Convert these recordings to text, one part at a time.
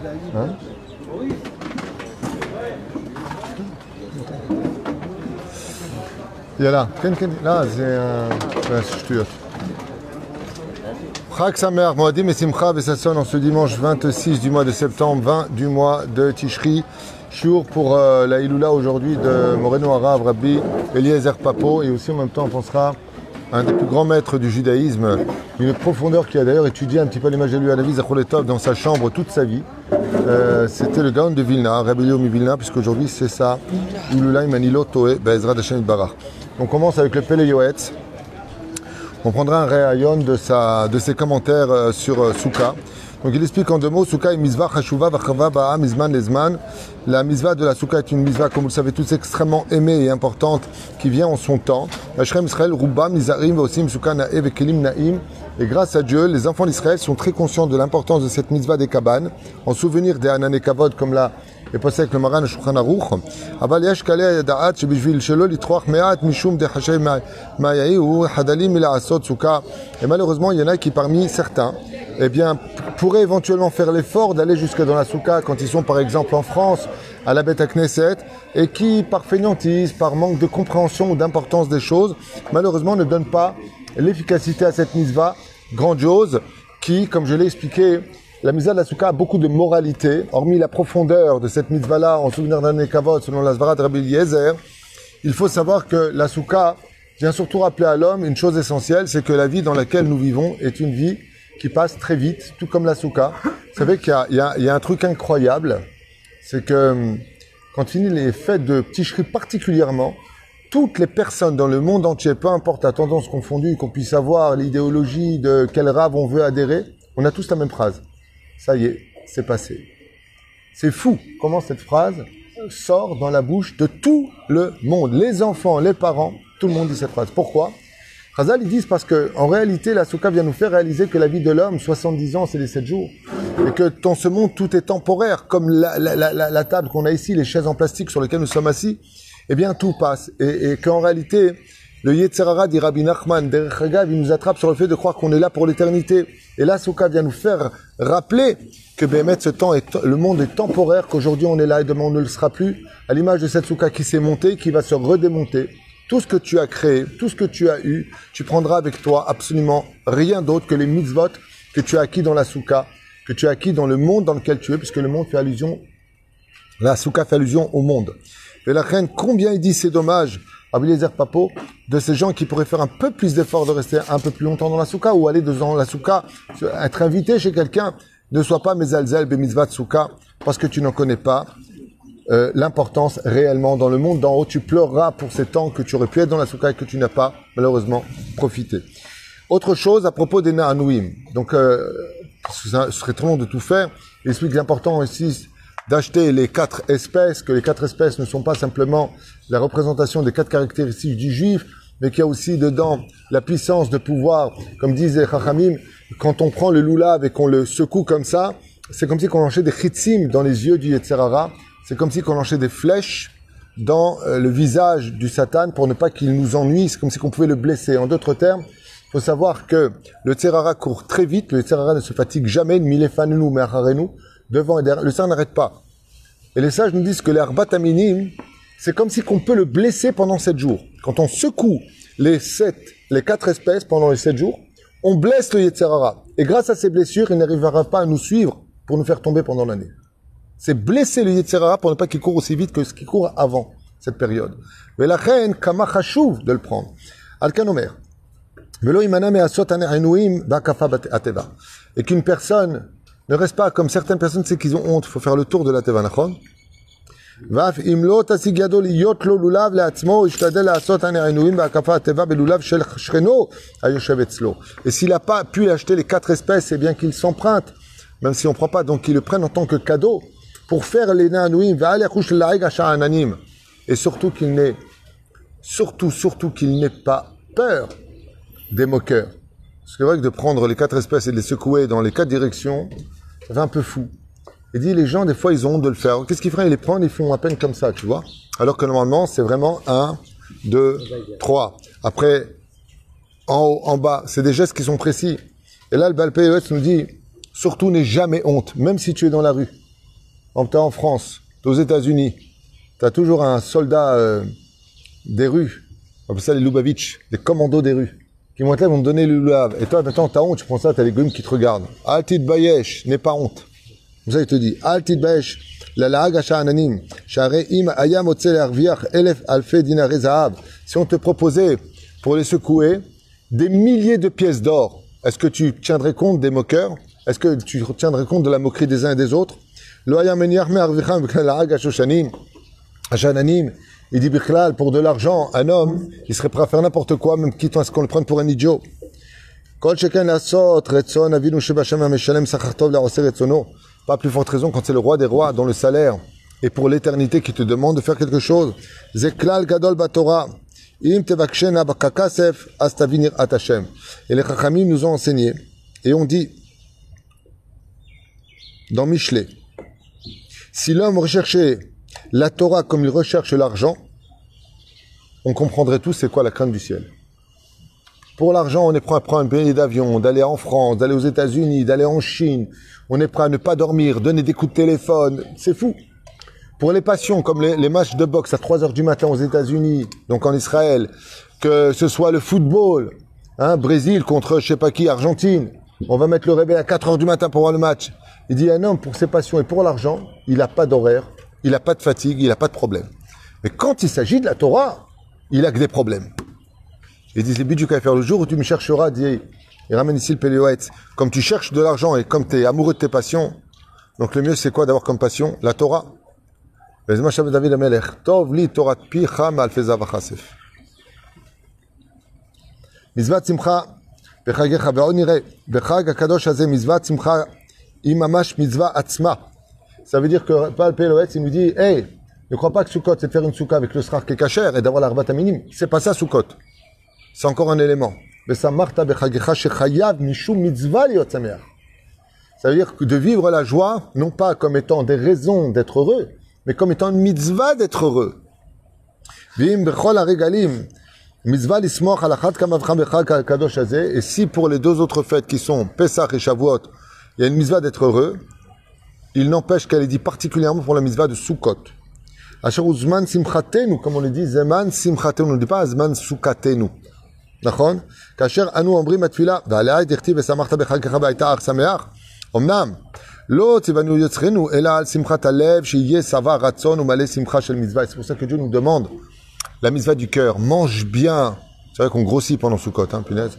Hein? יאללה, כן, כן, לא, זה שטויות. Chag Samer, Moadim et Simcha Bessasson en ce dimanche 26 du mois de septembre, 20 du mois de Tishri. Jour pour la Iloula aujourd'hui de Moreno Harav, Rabbi Eliezer Papo. Et aussi en même temps on pensera à un des plus grands maîtres du judaïsme, une profondeur qui a d'ailleurs étudié un petit peu l'image de lui à la vie, Zacholetov, dans sa chambre toute sa vie. C'était le Gaon de Vilna, Rabbi Léo mi Vilna, puisqu'aujourd'hui c'est ça, Iloula Imanilo Toé, Be'ezrat Hashem Barach. On commence avec le Pele Yoetz. On prendra un réayon de ses commentaires sur Souka. Donc il explique en deux mots, Souka est misva chashuva v'chava ba'a mizman lezman. La misva de la Souka est une misva, comme vous le savez tous, extrêmement aimée et importante, qui vient en son temps. Vashrem Israël, Rubam, Nizarim, Vosim, Souka, Na'e, Vekelim, Na'im. Et grâce à Dieu, les enfants d'Israël sont très conscients de l'importance de cette misva des cabanes, en souvenir des Hanan et Kavod, comme là est passé avec le Maran Shulchan Aruch. Aval yesh kalei da'at shebishvil shelo litroach me'at mishum dechashay ma'yahi ou hadalim mila'asot Souka. Et malheureusement, il y en a qui parmi certains, eh bien, pourraient éventuellement faire l'effort d'aller jusque dans la Souka quand ils sont par exemple en France, à la Beth Knesset, et qui, par fainéantise, par manque de compréhension ou d'importance des choses, malheureusement ne donnent pas l'efficacité à cette mitzvah grandiose qui, comme je l'ai expliqué, la mitzvah de la Souka a beaucoup de moralité, hormis la profondeur de cette mitzvah-là, en souvenir d'un Nekavod, selon la Svara de Rabbi Eliezer. Il faut savoir que la Souka vient surtout rappeler à l'homme une chose essentielle, c'est que la vie dans laquelle nous vivons est une vie qui passe très vite, tout comme la Souka. Vous savez qu'il y a un truc incroyable, c'est que quand finit les fêtes de Tishri particulièrement, toutes les personnes dans le monde entier, peu importe la tendance confondue, qu'on puisse avoir l'idéologie de quel rave on veut adhérer, on a tous la même phrase. Ça y est, c'est passé. C'est fou comment cette phrase sort dans la bouche de tout le monde. Les enfants, les parents, tout le monde dit cette phrase. Pourquoi? Chazal, ils disent parce que, en réalité, la Souka vient nous faire réaliser que la vie de l'homme, 70 ans, c'est les 7 jours. Et que dans ce monde, tout est temporaire, comme la table qu'on a ici, les chaises en plastique sur lesquelles nous sommes assis. Eh bien, tout passe. Et qu'en réalité, le Yetzer Hara, dit Rabbi Nachman, Derech Hagav, il nous attrape sur le fait de croire qu'on est là pour l'éternité. Et là, Souka vient nous faire rappeler que Béhémet, le monde est temporaire, qu'aujourd'hui on est là et demain on ne le sera plus. À l'image de cette Souka qui s'est montée, qui va se redémonter. Tout ce que tu as créé, tout ce que tu as eu, tu prendras avec toi absolument rien d'autre que les mitzvot que tu as acquis dans la Souka, que tu as acquis dans le monde dans lequel tu es, puisque le monde fait allusion, la Souka fait allusion au monde. Et la reine, combien il dit c'est dommage, Rabbi Eliezer Papo, de ces gens qui pourraient faire un peu plus d'efforts de rester un peu plus longtemps dans la Souka, ou aller dans la Souka, être invité chez quelqu'un, ne sois pas mezalzel be mitzvah Souka, parce que tu n'en connais pas l'importance réellement dans le monde d'en haut. Tu pleureras pour ces temps que tu aurais pu être dans la Souka et que tu n'as pas, malheureusement, profité. Autre chose à propos des Na'anouim. Donc, parce que ce serait trop long de tout faire, il explique l'important ici d'acheter les 4 espèces, que les 4 espèces ne sont pas simplement la représentation des 4 caractéristiques du juif, mais qu'il y a aussi dedans la puissance de pouvoir, comme disait Chachamim, quand on prend le loulav et qu'on le secoue comme ça, c'est comme si on lançait des chitzim dans les yeux du Yetzer Hara, c'est comme si on lançait des flèches dans le visage du Satan pour ne pas qu'il nous ennuie, c'est comme si on pouvait le blesser. En d'autres termes, il faut savoir que le Yetzer Hara court très vite, le Yetzer Hara ne se fatigue jamais, milefanenu me'acharenu, devant et derrière, le Satan n'arrête pas. Et les sages nous disent que les arbat aminim, c'est comme si qu'on peut le blesser pendant 7 jours. Quand on secoue les 4 espèces pendant les 7 jours, on blesse le Yetzer Hara. Et grâce à ces blessures, il n'arrivera pas à nous suivre pour nous faire tomber pendant l'année. C'est blesser le Yetzer Hara pour ne pas qu'il court aussi vite que ce qui court avant cette période. Mais la reine, kama chashuv de le prendre. Al-Kanomer. Et qu'une personne ne reste pas comme certaines personnes, c'est qu'ils ont honte. Il faut faire le tour de la Teva, nachon. Et s'il n'a pas pu acheter les 4 espèces, c'est bien qu'il s'emprunte, même si on ne prend pas, donc qu'il le prenne en tant que cadeau, pour faire les Na'anouim, et surtout qu'il n'ait pas peur des moqueurs. C'est vrai que de prendre les 4 espèces et de les secouer dans les 4 directions, ça fait un peu fou. Il dit, les gens, des fois, ils ont honte de le faire. Qu'est-ce qu'ils feraient? Ils les prennent, ils font à peine comme ça, tu vois. Alors que normalement, c'est vraiment 1, 2, 3. Après, en haut, en bas, c'est des gestes qui sont précis. Et là, le Baal Pei nous dit, surtout n'aie jamais honte, même si tu es dans la rue. T'es en France, t'es aux États-Unis, t'as toujours un soldat des rues, on appelle ça les Lubavitch, les commandos des rues, qui vont être là, vont te donner le lulav. Et toi, maintenant, t'as honte, tu prends ça, t'as les goyim qui te regardent. Altid bayesh, n'aie pas honte. Comme ça, il te dit, Altid bayesh, la laag asha ananim, share im ayam otzel arviach elef alfe dinare zahav. Si on te proposait, pour les secouer, des milliers de pièces d'or, est-ce que tu tiendrais compte des moqueurs? Est-ce que tu tiendrais compte de la moquerie des uns et des autres? Lo ayam meniach me arvicham la laag ashoshanim, ashananim. Il dit, Bichlal, pour de l'argent, un homme, il serait prêt à faire n'importe quoi, même quitte à ce qu'on le prenne pour un idiot. Pas plus forte raison quand c'est le roi des rois, dont le salaire est pour l'éternité, qui te demande de faire quelque chose. Zeklal gadol batorah. Im tevakshena bakakasef astavinir atashem. Et les chachamim nous ont enseigné, et on dit, dans Michelet, si l'homme recherchait la Torah comme il recherche l'argent, on comprendrait tous c'est quoi la crainte du ciel. Pour l'argent, on est prêt à prendre un billet d'avion, d'aller en France, d'aller aux États-Unis, d'aller en Chine. On est prêt à ne pas dormir, donner des coups de téléphone. C'est fou. Pour les passions, comme les matchs de boxe à 3 heures du matin aux États-Unis, donc en Israël, que ce soit le football, Brésil contre je sais pas qui, Argentine, on va mettre le réveil à 4 heures du matin pour voir le match. Il dit un homme, pour ses passions et pour l'argent, il n'a pas d'horaire, il n'a pas de fatigue, il n'a pas de problème. Mais quand il s'agit de la Torah, il a que des problèmes. Il dit, c'est but du faire le jour où tu me chercheras, dit, il ramène ici le Péléoët. Comme tu cherches de l'argent et comme tu es amoureux de tes passions, donc le mieux c'est quoi d'avoir comme passion? La Torah. Mizvat simcha, bechagecha, ve'on nireh, bechag hakadosh hazeh, mizvat simcha, imamash mitzvah atzma. Ça veut dire que Paul Péloetz, il nous dit, hey, ne crois pas que Sukkot, c'est de faire une soukha avec le srach qui est kasher et d'avoir l'arbat minim. C'est pas ça, Sukkot. C'est encore un élément. Ça veut dire que de vivre la joie, non pas comme étant des raisons d'être heureux, mais comme étant une mitzvah d'être heureux. Et si pour les deux autres fêtes qui sont Pesach et Shavuot, il y a une mitzvah d'être heureux, il n'empêche qu'elle est dit particulièrement pour la mitzvah de Sukkot. Comme on le dit, Zeman Simchatenu, on ne dit pas Zman Sukkatenu. נכון? כאשר אנו אומרים בתפילה, ועליה דכתיב ושמחת בחגך והייתה אך שמח, אמנם לא ציוונו יוצרנו אלא על שמחת הלב שיהיה שבע רצון ומלא שמחה של מצווה. C'est pour ça que Dieu nous demande la mitzvah du cœur. Mange bien. C'est vrai qu'on grossit pendant Sukkot, punaise.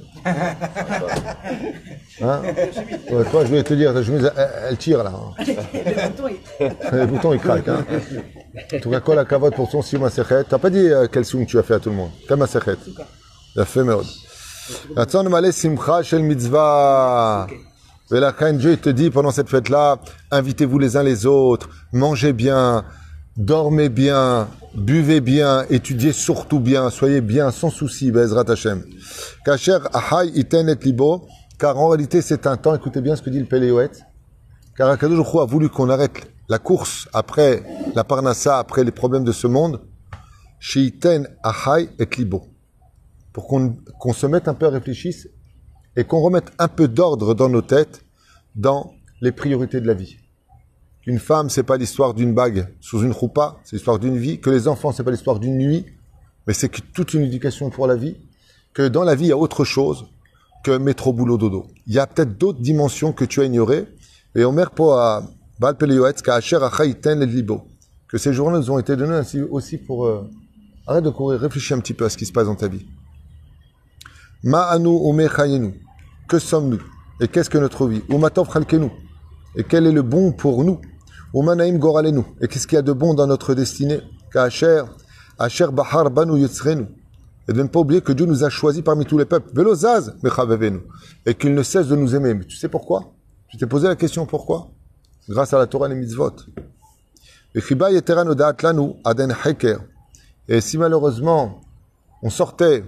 Ouais, toi, je voulais te dire, ta chemise, elle tire là. Le bouton il craque. Tu vas quoi la cavote pour ton Sima Sechet? T'as pas dit quel soum tu as fait à tout le monde. Kama Sechet. יפה מאוד. רצון מלא שמחה של מצווה. ולכן Dieu te dit pendant cette fête-là, invitez-vous les uns les autres, mangez bien, dormez bien, buvez bien, étudiez surtout bien, soyez bien, sans souci, Be'ezrat Hashem. Kasher ahai iten et libo, car en réalité c'est un temps, écoutez bien ce que dit le Péléoët, car Akadosh Baruch Hu a voulu qu'on arrête la course après la parnassa, après les problèmes de ce monde, sheiten ahai et libo. Pour qu'on se mette un peu à réfléchir et qu'on remette un peu d'ordre dans nos têtes, dans les priorités de la vie. Une femme, c'est pas l'histoire d'une bague sous une choupa, c'est l'histoire d'une vie. Que les enfants, c'est pas l'histoire d'une nuit, mais c'est toute une éducation pour la vie. Que dans la vie, il y a autre chose que métro, boulot, dodo. Il y a peut-être d'autres dimensions que tu as ignorées. Et on met à Baal Péléoët, qu'Asher Achaïten et Libo. Que ces jours-là nous ont été donnés aussi pour... arrête de courir, réfléchis un petit peu à ce qui se passe dans ta vie. Ma'anu ume chayenu. Que sommes-nous? Et qu'est-ce que notre vie? Umatov chalkenu. Et quel est le bon pour nous? Umanaim goralenu. Et qu'est-ce qu'il y a de bon dans notre destinée? Ka'asher, asher bahar banu yitzrenu. Et de ne pas oublier que Dieu nous a choisis parmi tous les peuples. Velozaz mechavevenu. Et qu'il ne cesse de nous aimer. Mais tu sais pourquoi? Tu t'es posé la question pourquoi? Grâce à la Torah et les mitzvot. Vechiba yetera nodaat lanu aden heker. Et si malheureusement on sortait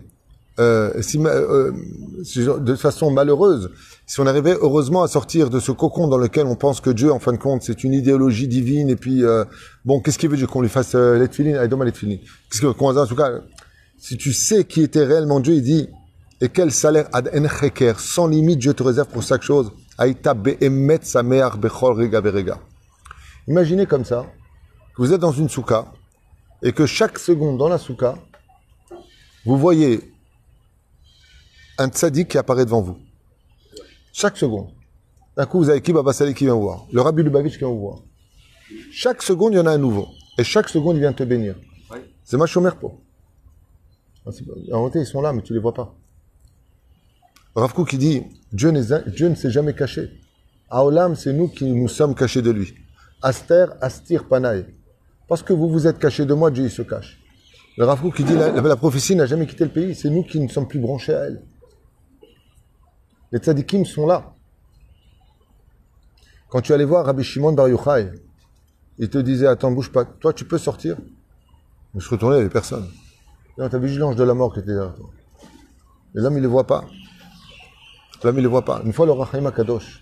de façon malheureuse, si on arrivait heureusement à sortir de ce cocon dans lequel on pense que Dieu, en fin de compte, c'est une idéologie divine, et puis, bon, qu'est-ce qu'il veut Dieu qu'on lui fasse les tefilines? Allez, donne-moi les tefilines. Qu'est-ce que, en tout cas, si tu sais qui était réellement Dieu, il dit, et quel salaire ad en cheker, sans limite, Dieu te réserve pour chaque chose. Aïta be'emet sameach bechol rega verega. Imaginez comme ça, que vous êtes dans une soukha, et que chaque seconde dans la soukha, vous voyez un tzaddik qui apparaît devant vous. Chaque seconde. D'un coup, vous avez qui Baba Saleh qui vient vous voir. Le Rabbi Lubavitch qui vient vous voir. Chaque seconde, il y en a un nouveau. Et chaque seconde, il vient te bénir. Oui. C'est ma chômère pour. En réalité, ils sont là, mais tu ne les vois pas. Rav Kook qui dit, Dieu ne s'est jamais caché. Aolam, c'est nous qui nous sommes cachés de lui. Aster, astir, panaï. Parce que vous vous êtes cachés de moi, Dieu il se cache. Le Rav Kook qui dit, la prophétie n'a jamais quitté le pays. C'est nous qui ne sommes plus branchés à elle. Les tzadikim sont là. Quand tu allais voir Rabbi Shimon Bar Yochai, il te disait, attends, bouge pas, toi tu peux sortir. Je me retournais, il n'y avait personne. Non, t'as vu l'ange de la mort qui était derrière toi. Et l'homme, il ne le voit pas. L'homme, il ne le voit pas. Une fois, le Rachaim Kadosh,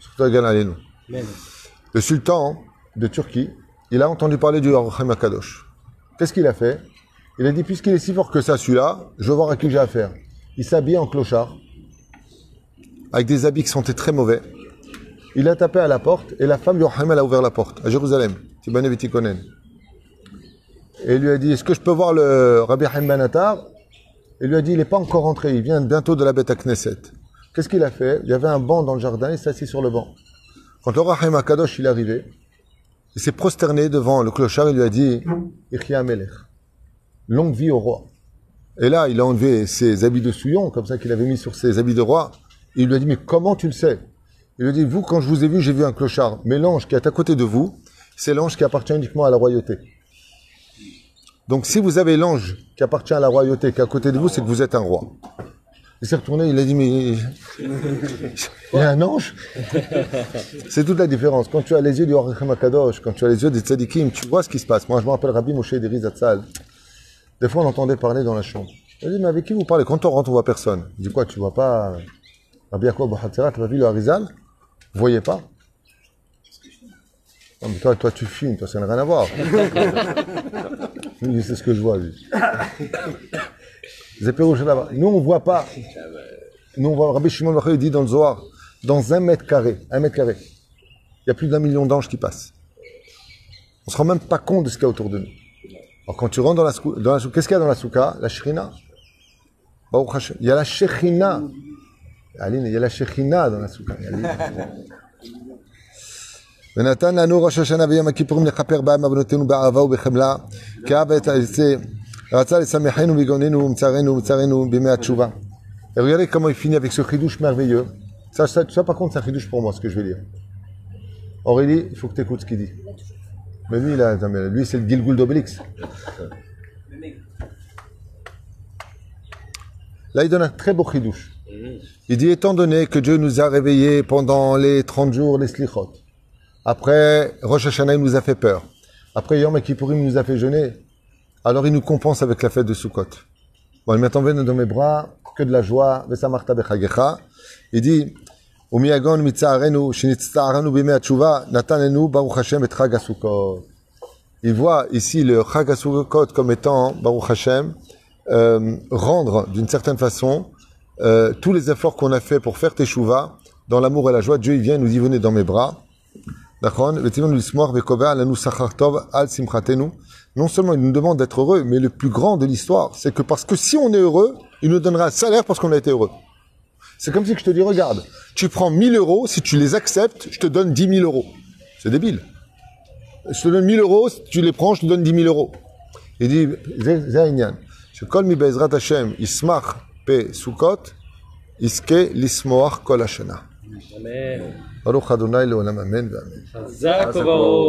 le sultan de Turquie, il a entendu parler du Rachaim Kadosh. Qu'est-ce qu'il a fait? Il a dit, puisqu'il est si fort que ça, celui-là, je veux voir à qui j'ai affaire. Il s'habille en clochard, avec des habits qui sentaient très mauvais. Il a tapé à la porte, et la femme du Rachaim, elle a ouvert la porte, à Jérusalem. Tibane Vitikonen. Et il lui a dit, est-ce que je peux voir le Rabbi Haim Ben Attar? Il lui a dit, il n'est pas encore rentré, il vient bientôt de la bête à Knesset. Qu'est-ce qu'il a fait? Il y avait un banc dans le jardin, il s'est assis sur le banc. Quand le Rachaim Kadosh il est arrivé, il s'est prosterné devant le clochard, il lui a dit, Ichya Melech, longue vie au roi. Et là, il a enlevé ses habits de souillon, comme ça qu'il avait mis sur ses habits de roi. Et il lui a dit, mais comment tu le sais? Il lui a dit, vous, quand je vous ai vu, j'ai vu un clochard. Mais l'ange qui est à côté de vous, c'est l'ange qui appartient uniquement à la royauté. Donc, si vous avez l'ange qui appartient à la royauté, qui est à côté de vous, c'est que vous êtes un roi. Il s'est retourné, il a dit, mais il y a un ange? C'est toute la différence. Quand tu as les yeux du Rachaim HaKadosh, quand tu as les yeux des tzadikim, tu vois ce qui se passe. Moi, je me rappelle Rabbi Moshe Deri Zatzal. Des fois, on entendait parler dans la chambre. Il a dit, mais avec qui vous parlez? Quand on rentre, on voit personne. Il dit, quoi, tu vois pas Rabbi Yaakov Bahatzera, tu as vu le Harizal? Vous voyez pas? Non, mais toi, tu filmes, toi, ça n'a rien à voir. Lui, c'est ce que je vois, lui. Nous, on ne voit pas. Nous, on voit, Rabbi Shimon Bar Yochai dit dans le Zohar, dans 1 mètre carré, il y a plus d'1 million d'anges qui passent. On ne se rend même pas compte de ce qu'il y a autour de nous. Alors, quand tu rentres dans la soukha, qu'est-ce qu'il y a dans la soukha? La Shekhinah. Il y a la Shekhinah. Aline, il y a la Shekhinah dans la soukha. ונתן לנו ראש השנה ויום הכיפורים לכפר בהם עוונותינו באהבה ובחמלה כאב רצה לשמחנו בגאוננו ומצרנו בימי התשובה. Et regardez comment il finit avec ce chidouche merveilleux. Ça par contre c'est un chidouche pour moi ce que je vais dire. Aurélie, il faut que tu écoutes ce qu'il dit. Mais lui c'est le Gilgul d'Obélix. Là il donne un très beau chidouche. Il dit étant donné que Dieu nous a réveillés pendant les 30 jours les slichot. Après, Rosh Hashanah, il nous a fait peur. Après, Yom Kippourim, il nous a fait jeûner. Alors, il nous compense avec la fête de Sukkot. Bon, il m'a tombé dans mes bras, que de la joie, Vesamarta bechagecha. Il dit, Umiyagon mitzarenu, shinitzarenu bime atshuva, natanenu Baruch Hashem et Chag HaSukkot. Il voit ici le Chag HaSukkot comme étant, Baruch Hashem, rendre d'une certaine façon tous les efforts qu'on a fait pour faire Teshuvah, dans l'amour et la joie. Dieu, il vient, il nous dit, venez dans mes bras. Non seulement il nous demande d'être heureux, mais le plus grand de l'histoire, c'est que parce que si on est heureux, il nous donnera un salaire parce qu'on a été heureux. C'est comme si je te dis, regarde, tu prends 1000 euros, si tu les acceptes, je te donne 10 000 euros. C'est débile. Je te donne 1000 euros, si tu les prends, je te donne 10 000 euros. Il dit, Zainyan, Shekol mi be'ezrat Hashem, Ismach pe Sukkot, Iske lismoach kol hashana. Amen. Baruch Adonai leolam amen.